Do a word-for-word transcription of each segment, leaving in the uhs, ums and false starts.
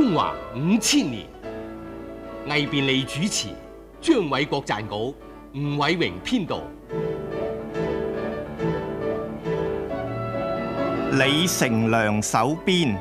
中華五千年，魏便利主持，張偉國撰稿，吳偉榮編導。 李成梁守邊。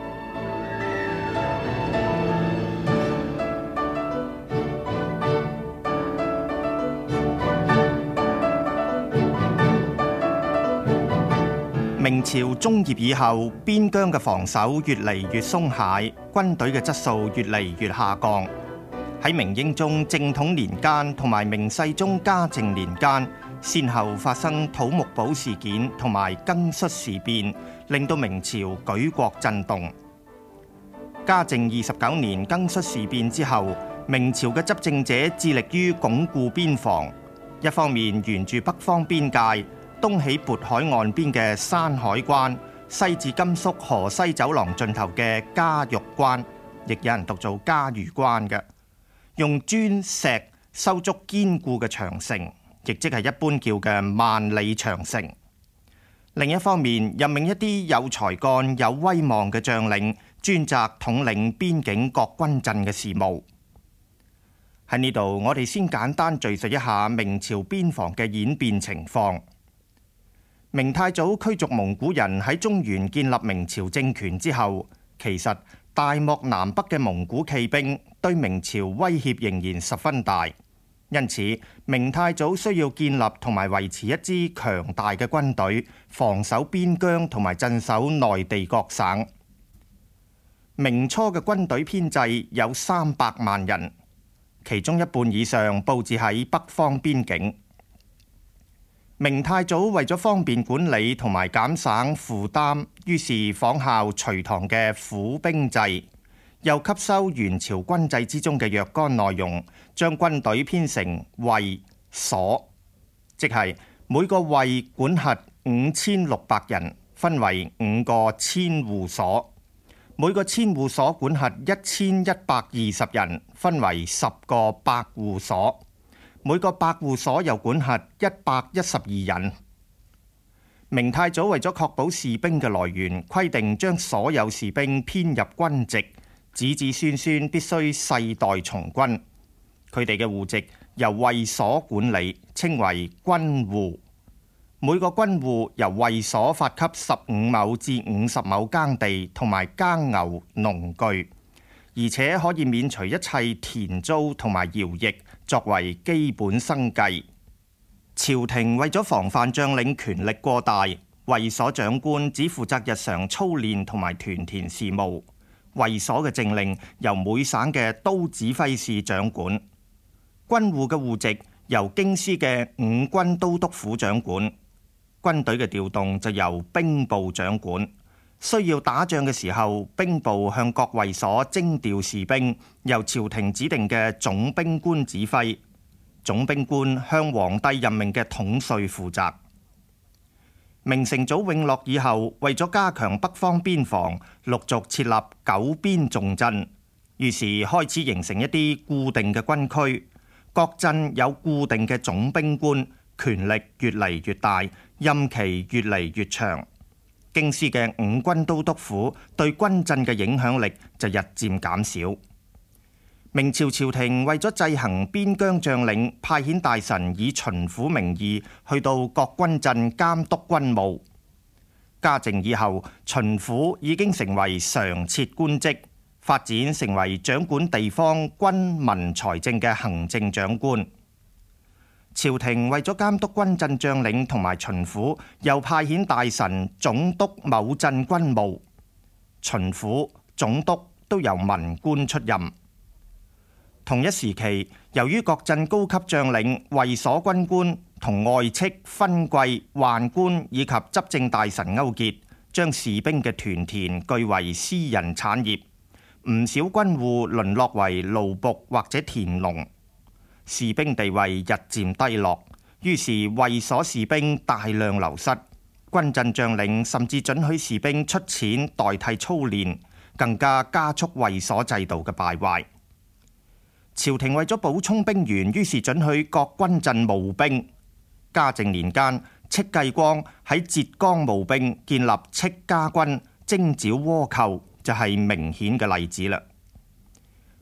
明朝中葉以後，邊疆嘅防守越嚟越鬆懈，軍隊嘅質素越嚟越下降。喺明英宗正統年間同埋明世宗嘉靖年間，先後發生土木堡事件同埋庚戌事變，令到明朝舉國震動。嘉靖二十九年庚戌事變之後，明朝嘅執政者致力於鞏固邊防，一方面沿住北方邊界，東起渤海岸邊嘅山海關，西至甘肅河西走廊盡頭嘅嘉峪關，亦有人讀做嘉峪關嘅，用磚石修築堅固嘅長城，亦即係一般叫嘅萬里長城。另一方面，任命一啲有才幹、有威望嘅將領，專責統領邊境各軍鎮嘅事務。喺呢度，我哋先簡單敘述一下明朝邊防嘅演變情況。明太祖驅逐蒙古人喺中原建立明朝政權之後，其實大漠南北嘅蒙古騎兵對明朝威脅仍然十分大，因此明太祖需要建立同埋維持一支強大嘅軍隊，防守邊疆同埋鎮守內地各省。明初嘅軍隊編制有三百萬人，其中一半以上佈置喺北方邊境。明太祖為咗方便管理同埋減省負擔，於是仿效隋唐嘅府兵制，又吸收元朝軍制之中嘅若干內容，將軍隊編成衛所，即係每個衛管轄五千六百人，分為五個千戶所；每個千戶所管轄一千一百二十人，分為十個百戶所。每個百戶所又管轄一百一十二人。明太祖為咗確保士兵嘅來源，規定將所有士兵編入軍籍，子子孫孫必須世代從軍。佢哋嘅戶籍由衛所管理，稱為軍戶。每個軍戶由衛所發給十五畝至五十畝耕地同埋耕牛農具，而且可以免除一切田租同埋徭役，作為基本生計。朝廷為咗防範將領權力過大，衛所長官只負責日常操練同埋屯田事務。衛所嘅政令由每省嘅都指揮使掌管。軍戶嘅戶籍由京師嘅五軍都督府掌管。軍隊嘅調動就由兵部掌管。需要打仗嘅時候，兵部向各衛所徵調士兵，由朝廷指定嘅總兵官指揮。總兵官向皇帝任命嘅統帥負責。明成祖永樂以後，為咗加強北方邊防，陸續設立九邊重鎮，於是開始形成一啲固定嘅軍區。各鎮有固定嘅總兵官，權力越嚟越大，任期越嚟越長。京師嘅五軍都督府對軍鎮嘅影響力就日漸減少。明朝朝廷為咗制衡邊疆將領，派遣大臣以巡撫名義去到各軍鎮監督軍務。嘉靖以後，巡撫已經成為常設官職，發展成為掌管地方軍民財政嘅行政長官。朝廷為咗監督軍鎮將領同埋巡撫，又派遣大臣總督某鎮軍務。巡撫、總督都由文官出任。同一時期，由於各鎮高級將領、衛所軍官同外戚、勳貴、宦官以及執政大臣勾結，將士兵嘅屯田據為私人產業，唔少軍戶淪落為奴僕或者田農。士兵地位日漸低落，於是衛所士兵大量流失，軍鎮將領甚至准許士兵出錢代替操練，更加加速衛所制度嘅敗壞。朝廷為咗補充兵員，於是准許各軍鎮募兵。嘉靖年間，戚繼光喺浙江募兵，建立戚家軍，徵剿倭寇，就係明顯嘅例子啦。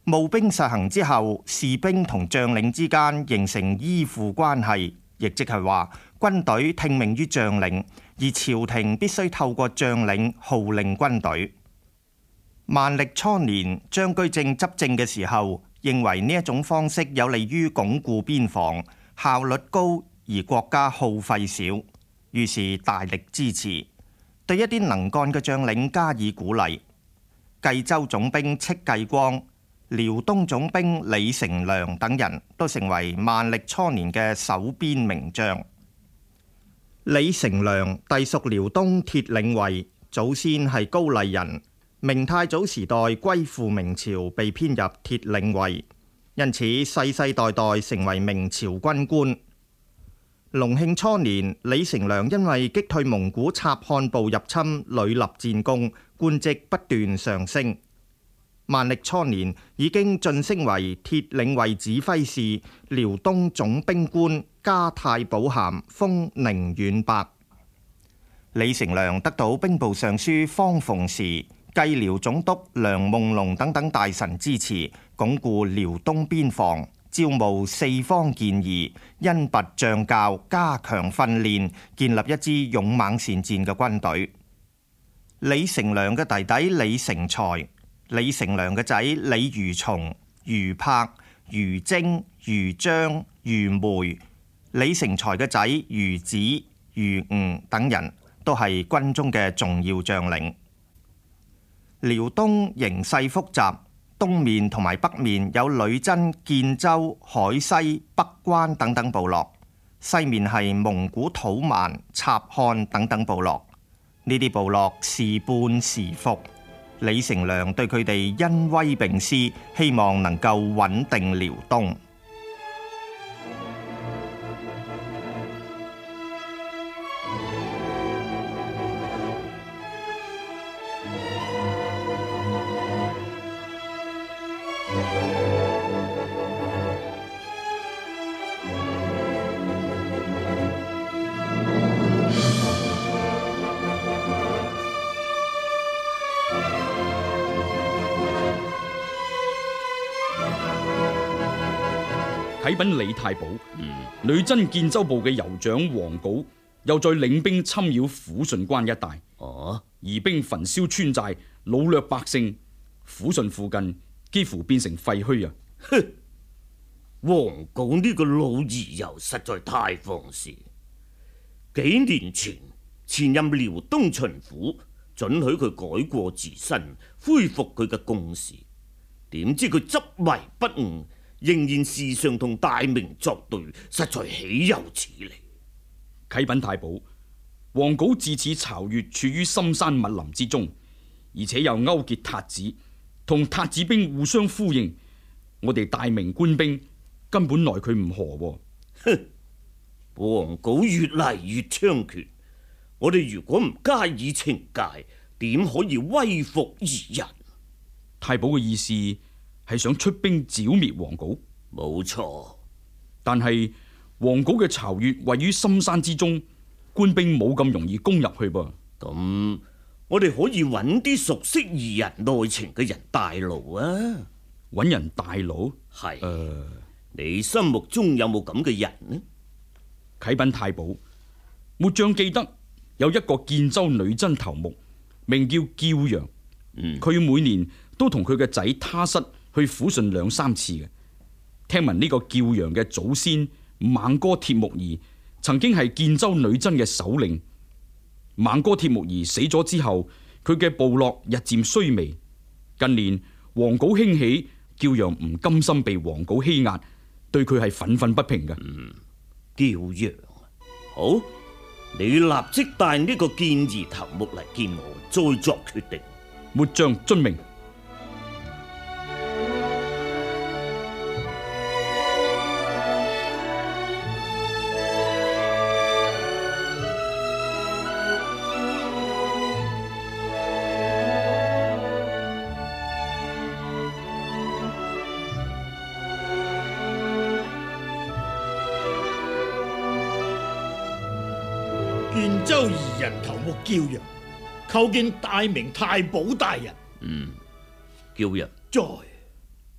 募兵實行之後，士兵同將領之間形成依附關係，亦即係話軍隊聽命於將領，而朝廷必須透過將領號令軍隊。萬曆初年，張居正執政嘅時候，認為呢一種方式有利於鞏固邊防，效率高而國家耗費少，於是大力支持，對一啲能幹嘅將領加以鼓勵。冀州總兵戚繼光、遼東總兵李成梁等人都成為萬曆初年嘅守邊名將。李成梁隸屬遼東鐵嶺衛，祖先係高麗人，明太祖時代歸附明朝，被編入鐵嶺衛，因此世世代代成為明朝軍官。隆慶初年，李成梁因為擊退蒙古察罕部入侵，屢立戰功，官職不斷上升。萬曆初年已經晉升為鐵嶺衛指揮使、遼東總兵官，加太保銜，封寧遠伯。李成梁得到兵部尚書方鳳時、蓟遼總督梁夢龍等等大臣支持，鞏固遼東邊防，招募四方健兒，恩拔將教，加強訓練，建立一支勇猛善戰嘅軍隊。李成梁嘅弟弟李成才、李成梁嘅仔李如松、余柏、余征、余章、余梅、李成才嘅仔余子、余吳等人都係軍中嘅重要將領。遼東形勢複雜，東面同埋北面有女真、建州、海西、北關等等部落，西面係蒙古土蠻、察罕等等部落。呢啲部落時叛時服，李成梁對佢哋恩威並施，希望能夠穩定遼東。 啟稟李太保，嗯、女真建州部嘅酋長王杲又再領兵侵擾撫順關一帶， 哦， 移兵焚燒村寨，擄掠百姓，撫順附近幾乎變成廢墟啊！ 哼，王杲呢個老兒又實在太放肆。幾年前前任遼東巡撫准許佢改過自新，恢復佢嘅公事，點知佢執迷不悟，仍然時常同大明作對，實在豈有此理！ 啟稟太保，王杲自恃巢穴處於深山密林之中，而且又勾結韃子，同韃子兵互相呼應，我哋大明官兵根本奈佢唔何。 哼，王杲越嚟越猖獗，我哋如果唔加以懲戒，點可以威服夷人？ 太保嘅意思係想出兵剿滅王杲？ 冇錯， 但係王杲嘅巢穴位於深山之中，官兵冇咁容易攻入去噃。 咁我哋可以揾啲熟悉夷人內情嘅人帶路啊！ 揾人帶路？ 係是，誒、 呃， 你心目中有冇咁嘅人呢？ 啟稟太保，末將記得有一個建州女真頭目，名叫驕陽。嗯，佢每年都同佢嘅仔他失去撫順兩三次嘅。聽聞呢個驕陽嘅祖先孟哥鐵木兒曾經係建州女真嘅首領。孟哥鐵木兒死咗之後，佢嘅部落日漸衰微。近年王杲興起，驕陽唔甘心被王杲欺壓，對佢係憤憤不平嘅。 嗯，驕陽，好，你立即帶呢個建兒頭目嚟見我，再作決定。 末將遵命。 建州夷人頭目驕陽，叩見大明太保大人。 嗯，驕陽， 在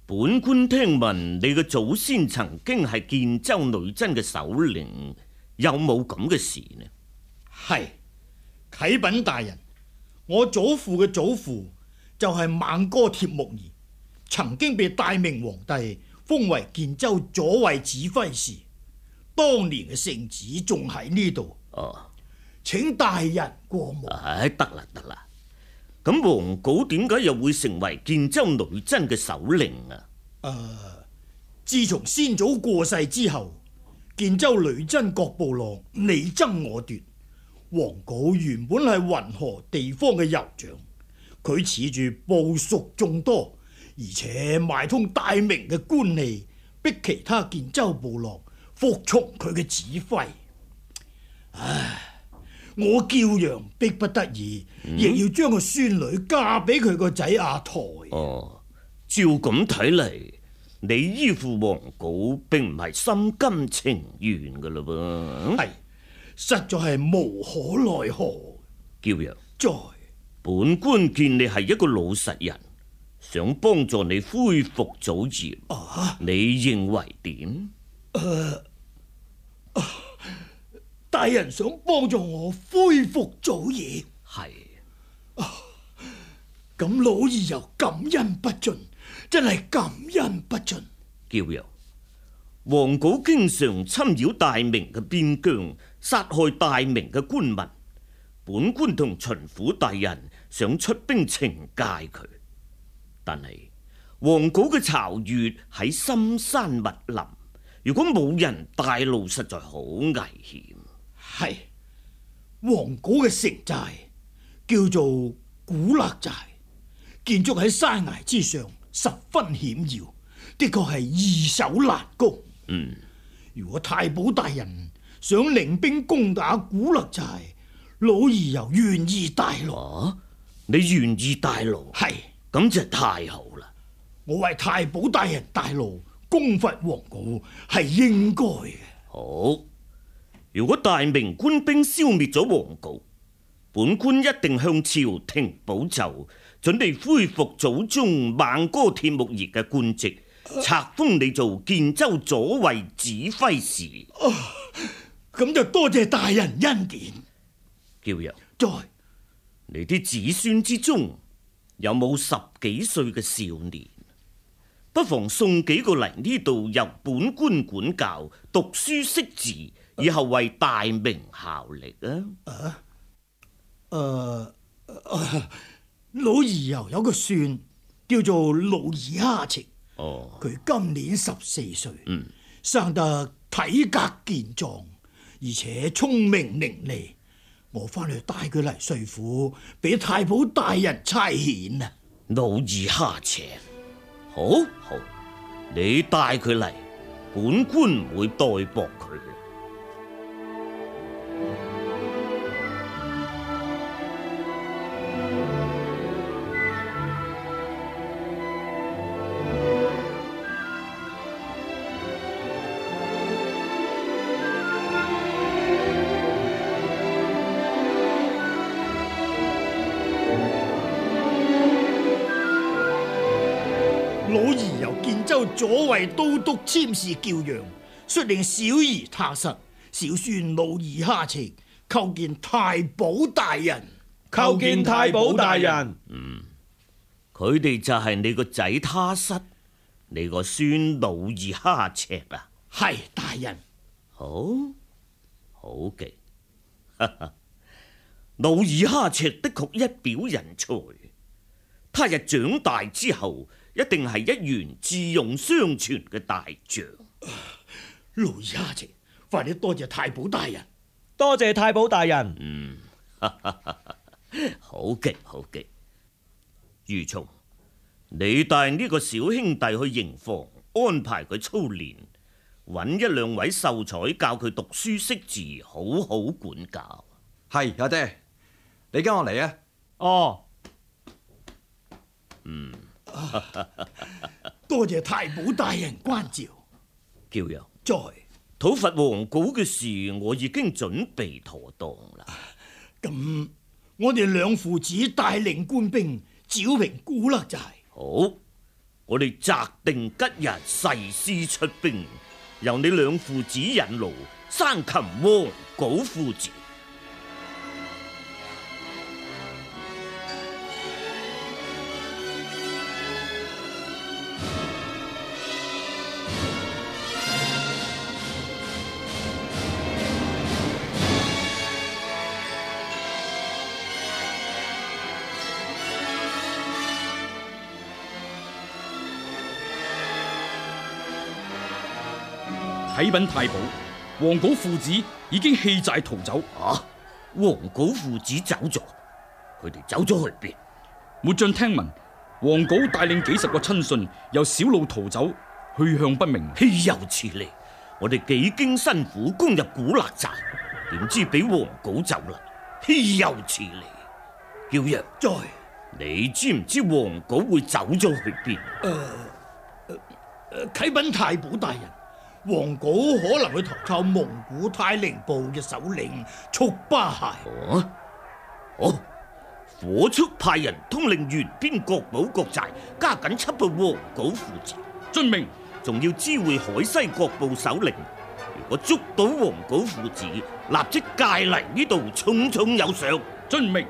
本官聽聞你嘅祖先曾經係建州女真嘅首領，有冇咁嘅事呢？ 係，啟稟大人，我祖父嘅祖父就係孟哥鐵木兒，曾經被大明皇帝封為建州左衛指揮使，當年嘅聖旨仲喺呢度。 哦， 請大人過目。 唉，得啦得啦。咁王稿點解又會成為建州女真嘅首領啊？ 誒、呃，自從先祖過世之後，建州女真各部落你爭我奪。王稿原本係雲河地方嘅酋長，佢恃住部屬眾多，而且買通大明嘅官吏，逼其他建州部落服從佢嘅指揮。唉。我叫楊逼不得已，嗯、亦要將個孫女嫁俾佢個仔阿台。 哦，照咁睇嚟，你依附王稿並唔係心甘情願噶嘞噃。 係，實在係無可奈何。 叫楊， 在本官見你係一個老實人，想幫助你恢復祖業。 啊， 你認為點？ 誒、啊。大人想幫助我恢復祖業， 係啊，咁老兒又感恩不盡，真係感恩不盡。 叫楊，王稿經常侵擾大明嘅邊疆，殺害大明嘅官民，本官同巡撫大人想出兵懲戒佢，但係王稿嘅巢穴喺深山密林，如果冇人帶路，實在好危險。 係，王稿嘅城寨叫做古勒寨，建築喺山崖之上，十分險要，的確係易守難攻。 嗯， 如果太保大人想領兵攻打古勒寨，老兒又願意帶路。 啊，你願意帶路？ 係， 咁就太好啦。 我為太保大人帶路，攻伐王稿係應該嘅。 好。如果大明官兵消滅咗王稿，本官一定向朝廷補奏，準備恢復祖宗孟哥鐵木兒嘅官職，冊封你做建州左衛指揮使。 哦，咁就多謝大人恩典。 叫楊， 在你啲子孫之中有冇十幾歲嘅少年？不妨送幾個嚟呢度，由本官管教，讀書識字，以後為大明效力啊！ 啊，誒、呃呃，老兒又有個孫叫做努爾哈赤， 哦， 佢今年十四歲， 嗯， 生得體格健壯，而且聰明伶俐。我翻去帶佢嚟帥府，俾太保大人差遣啊！ 努爾哈赤，好好，你帶佢嚟，本官唔會代薄佢。 老兒由建州左衛都督簽事叫楊，率領小兒他失，小孫努爾哈赤叩見太保大人。 叩見太保大人。 嗯，佢哋就係你個仔他失，你個孫努爾哈赤啊？ 係大人。 好，好嘅。努爾哈赤的確一表人才，他日長大之後，一定係一員智勇雙全嘅大將。 努爾哈赤，快啲多謝太保大人。 多謝太保大人。 嗯，好嘅，好嘅。余松，你帶呢個小兄弟去營房安排佢操練，揾一兩位秀才教佢讀書識字，好好管教。 係，阿爹，你跟我嚟啊。 哦。 嗯。 多謝太保大人關照。 叫楊， 在討伐王稿嘅事，我已經準備妥當啦。 咁，我哋兩父子帶領官兵剿平古勒寨。 好， 我哋擇定吉日誓師出兵，由你兩父子引路，生擒黃稿父子。 啟稟太保，黃稿父子已經棄寨逃走。 啊！黃稿父子走咗，佢哋走咗去邊？ 末將聽聞，黃稿帶領幾十個親信由小路逃走，去向不明。 豈有此理！我哋幾經辛苦攻入古勒寨，點知俾黃稿走啦？豈有此理！叫人在， 你知唔知黃稿會走咗去邊？ 誒誒，啟稟太保大人。黃稿可能去投靠蒙古太寧部嘅首領速巴械。 哦，哦，火速派人通令沿邊各堡各寨，加緊緝捕黃稿父子。 遵命。 仲要知會海西各部首領，如果捉到黃稿父子，立即界嚟呢度，重重有賞。 遵命。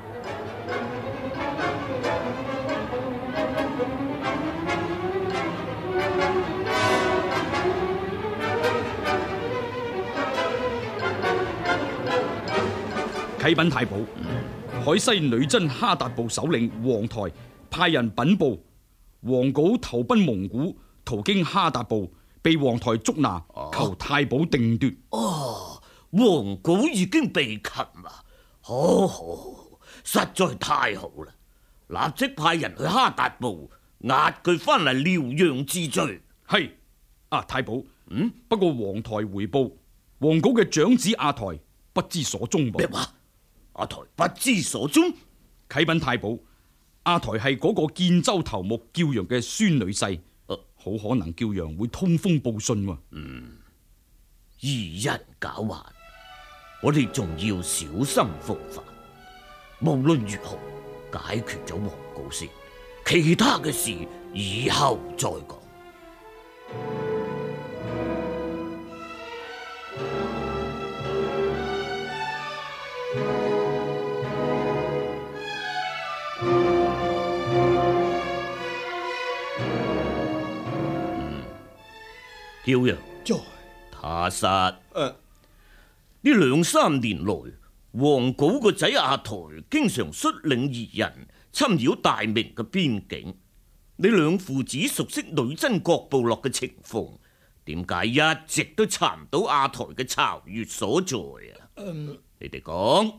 啟稟太保，海西女真哈達部首領黃台派人稟報，黃稿投奔蒙古，途經哈達部，被黃台捉拿，求太保定奪。 哦，黃稿已經被擒啦，好好，實在太好啦！立即派人去哈達部押佢翻嚟療養治罪。 係啊，太保。嗯，不過黃台回報，黃稿嘅長子阿台不知所蹤。 咩話？阿台不知所蹤？ 啟稟太保，阿台係嗰個建州頭目叫楊嘅孫女婿，好、啊、可能叫楊會通風報信。 嗯，疑人狡猾，我哋仲要小心防範。無論如何，解決咗黃稿先，其他嘅事以後再講。叫人在他殺。誒，呢兩三年來，黃稿個仔阿台經常率領二人侵擾大明嘅邊境。你兩父子熟悉女真各部落嘅情況，點解一直都查唔到阿台嘅巢穴所在啊？嗯、你哋講。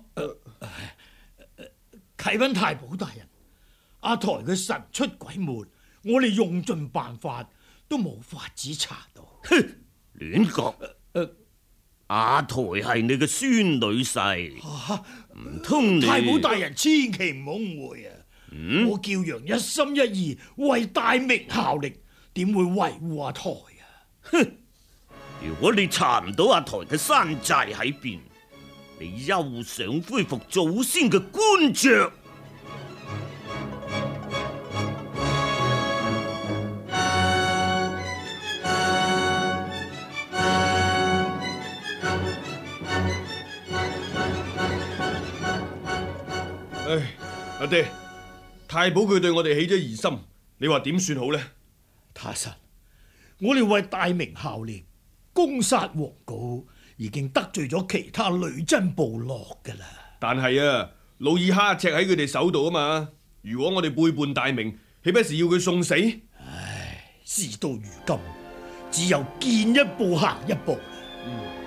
啟稟太保大人，阿台嘅神出鬼沒，我哋用盡辦法都冇法子查到。 哼，亂講！阿台係你嘅孫女婿，唔通你？ 太保大人千祈唔好誤會啊！嗯、我叫楊一心一意為大明效力，點會維護阿台啊？ 哼！如果你查唔到阿台嘅山寨喺邊，你休想恢復祖先嘅官爵。 唉，阿爹，太保佢對我哋起咗疑心，你話點算好呢？ 他神，我哋為大明效力，攻殺黃稿，已經得罪咗其他女真部落噶啦。 但係啊，努爾哈赤喺佢哋手度啊嘛。如果我哋背叛大明，豈不是要佢送死？ 唉，事到如今，只有見一步行一步。嗯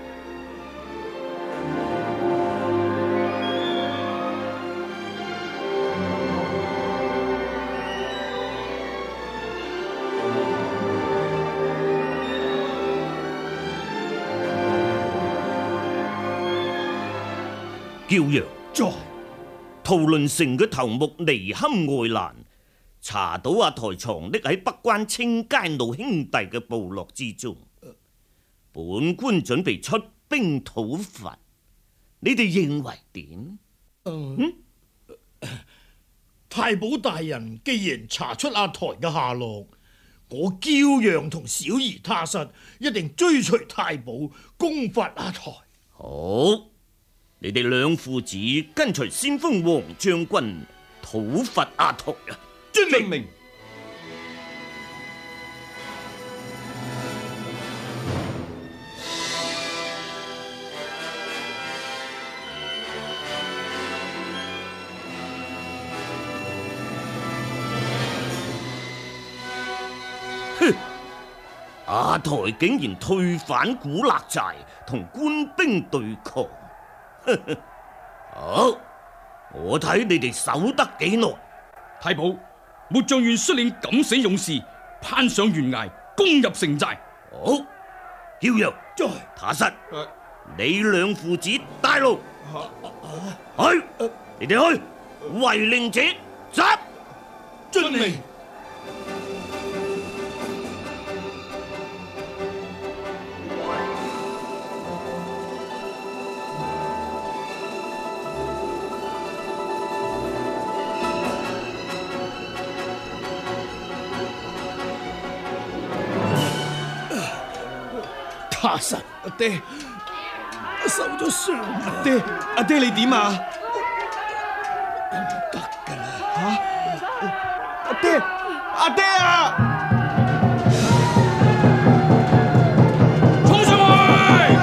叫楊在圖倫城嘅頭目尼堪外蘭查到阿台藏匿喺北關清街路兄弟嘅部落之中，本官準備出兵討伐，你哋認為點？ 嗯，嗯太保大人既然查出阿台嘅下落， 我驕陽同小兒他失一定追隨太保攻伐阿台。 好，你哋兩父子跟隨先鋒黃將軍討伐阿台啊！ 遵命。 阿台竟然退返古勒寨，同官兵對抗。好，我睇你哋守得幾耐？ 太保，末將願率領敢死勇士攀上懸崖，攻入城寨。 好，驕陽在他失，你兩父子帶路，去，你哋去，違令者斬。 遵命。他失， 阿爹， 受咗傷。 阿爹，阿爹你點啊？ 得噶啦。 吓，阿爹，阿爹啊！ 衝上去！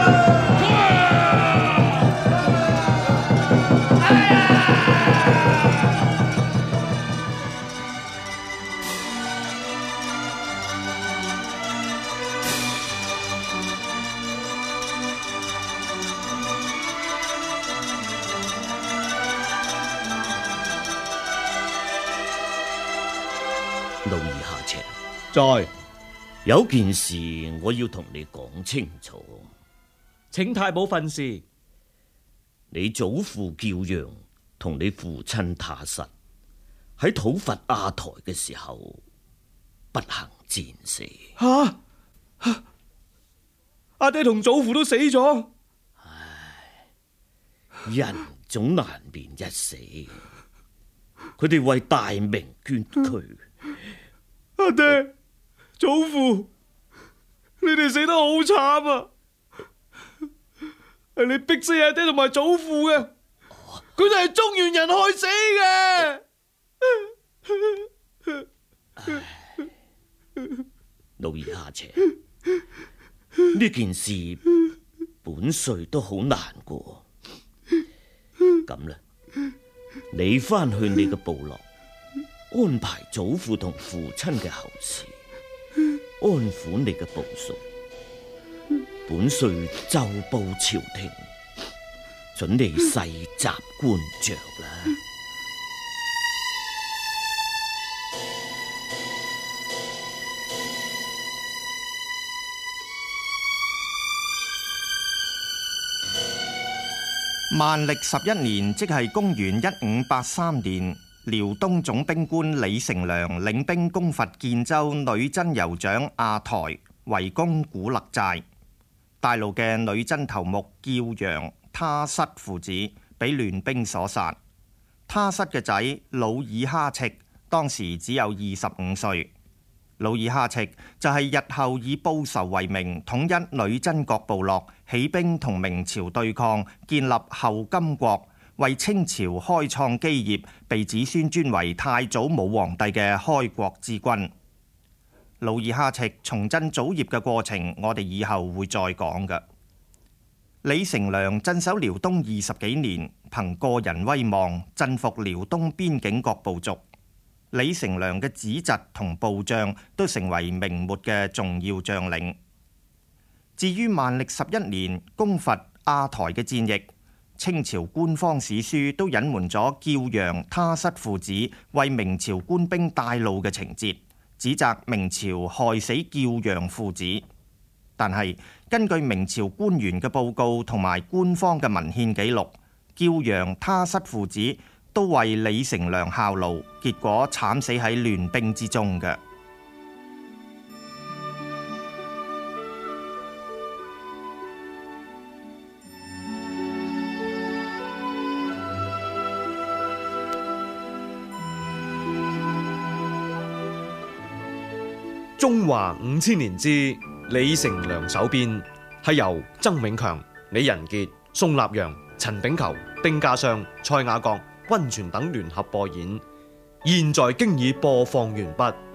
老兒下赤， 在， 有件事我要同你講清楚。 請太保訓示。 你祖父驕陽同你父親他失喺討伐阿台嘅時候不幸戰死。 吓、啊，阿爹同祖父都死咗。 唉，人總難免一死，佢哋為大明捐軀。 阿爹、祖父，你哋死得好慘啊！係你逼死阿爹同埋祖父嘅，佢哋係中原人害死嘅。 老兒下赤，呢件事本帥都好難過。咁啦，你翻去你嘅部落，安排祖父同父親嘅後事，安撫你嘅部屬。本帥奏報朝廷，准你世襲官爵啦。 萬曆十一年，即係公元一五八三年，遼東總兵官李成梁領兵攻伐建州女真酋長阿台，圍攻古勒寨。帶路嘅女真頭目驕陽、他失父子被亂兵所殺。他失嘅仔努爾哈赤當時只有二十五歲。努爾哈赤就係日後以報仇為名統一女真各部落，起兵同明朝對抗，建立後金國，為清朝開創基業，被子孫尊為太祖武皇帝嘅開國之君。努爾哈赤重振祖業嘅過程，我哋以後會再講嘅。李成梁鎮守遼東二十幾年，憑個人威望鎮服遼東邊境各部族。李成梁嘅子侄同部將都成為明末嘅重要將領。至於萬曆十一年攻伐阿台嘅戰役，清朝官方史書都隱瞞咗驕陽、他失父子為明朝官兵帶路嘅情節，指責明朝害死驕陽父子。但係根據明朝官員嘅報告同埋官方嘅文獻記錄，驕陽、他失父子都為李成梁效勞，結果慘死喺亂兵之中嘅。 中華五千年之李成梁守邊係由曾永強、李仁傑、宋立陽、陳炳球、丁家湘、蔡雅閣、溫泉等聯合播演，現在經已播放完畢。